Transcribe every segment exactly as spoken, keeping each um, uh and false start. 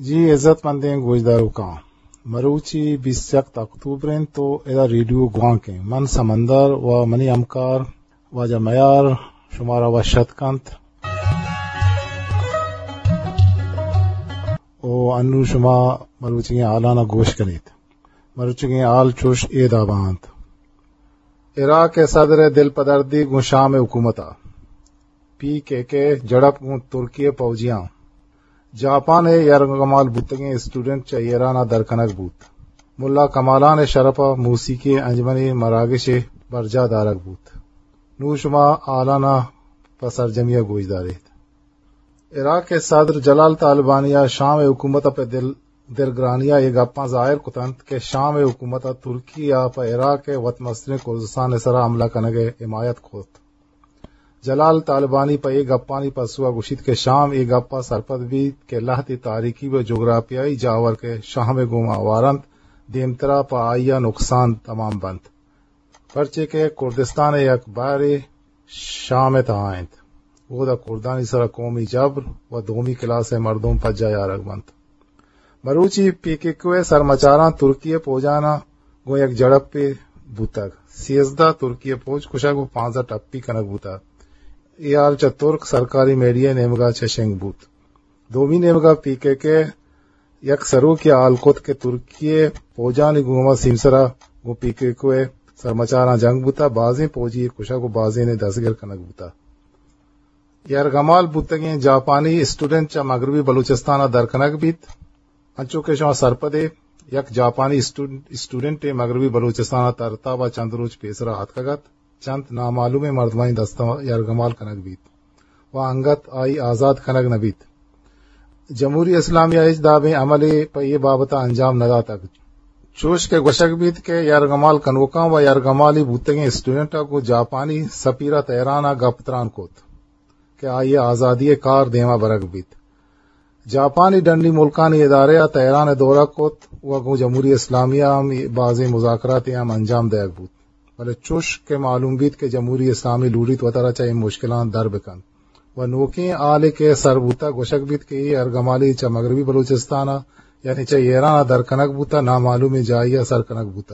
جی عزت مندیں گوجدارو کا مروچی بیس اکتوبرین تو ادا ریڈیو گوان کے من سمندر و منی امکار و جمیار شمارا و شتکنت او انو شما مروچی آلانا گوش کنید مروچی آل چوش اید آباند عراق کے صدر دل پدردی گو شام حکومتا پی کے کے جڑپ گو ترکی پوجیاں جاپان یرغمال بوتگیں اسٹوڈنٹ چا ایرانا درکنک بوت ملا کمالان شرپا موسیقی انجمنی مراگش برجا دارک بوت نو شما آلانا پسر جمعیہ گوجداریت عراق کے صدر جلال طالبانیہ شام حکومت پہ دل درگرانیہ یہ گپاں ظاہر کتنت کہ شام حکومت ترکی یا پہ عراق وط مصر کردستان سرا حملہ کنگے حمایت کھوت جلال طالبانی پہ یہ گپانی پسوا گشید کے شام یہ گپا سرپد بھی کہ لہتی تاریخی و جغرافیائی جاور کے شام گوما وارند دیمترا پا آئیا نقصان تمام بند پرچے کے کردستان یک بار شام تہائند وہ دا کردانی سرا قومی جبر و دومی کلاس مردم پجا یارک بند مروچی پی کے کوئے سرمچاراں ترکی پوجانا گو یک جڑپ پہ بوتک سیزدہ ترکی پوج کشا گو پانزہ ٹپی کنک بوتا ایال چا ترک سرکاری میڈیا نیمگا چا شنگ بوت دومی نیمگا پی کے کے یک سرو کی آلکوت کے ترکی پوجانی گوما سیمسرا گو پی کے کوئے سرمچاراں جنگ بوتا بازیں پوجی کشا گو بازیں نے دسگر کنک بوتا یرغمال بوتگیں جاپانی اسٹوڈنٹ چا مغربی بلوچستانہ درکنک بیت انچو کے شما سرپدے یک جاپانی اسٹوڈنٹ مغربی بلوچستانہ ترتا و چند روچ پیسرا ہاتھ کگت چند نامعلوم مردمائی دستہ یرغمال کنک بیت و انگت آئی آزاد کنک نبیت جمہوری اسلامیہ اجدابیں عملی پہ یہ بابتا انجام ندا تک چوش کے گوشک بیت کے یرغمال کنوکاں و یرغمالی بوتگیں اسٹوڈنٹا کو جاپانی سپیرہ تیرانا گپتران کوت کہ آئی آزادی کار دیما برک بیت جاپانی ڈنڈی ملکانی ادارے تیران دورہ کوت و جمہوری اسلامیہ بعض مذاکرات ہم انجام دیک بوت بلے چوش کے معلوم بیت کے جمہوری اسلامی لوریت و طرح چاہیے مشکلان در بکن و نوکیں آلے کے سربوتا گوشک بیت کے یہ ارگمالی چا مغربی بلوچستانہ یعنی چاہیے ایرانہ در کنک بوتا نامعلوم جائیہ سر کنک بوتا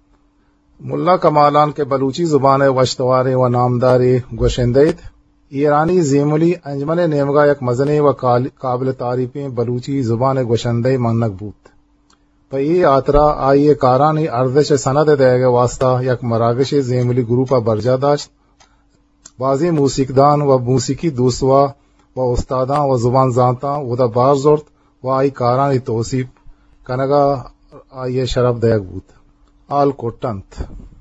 ملا کمالان کے بلوچی زبان وشتوارے و نامداری گوشندیت ایرانی زیملی انجمن نیمگا یک مزنے و قابل تعریفیں بلوچی زبان گوشندے منک بوت پئی آترا آئیے کارانی ارزش سند دے گے واسطہ یک مراگش زیملی گروپا برجا داشت بازی موسیقدان و موسیقی دوسوا و استاداں و زبان زانتاں و دا بار زورت و آئی کارانی توصیف کنگا آئیے شرف دیگ بوت آل کوٹنت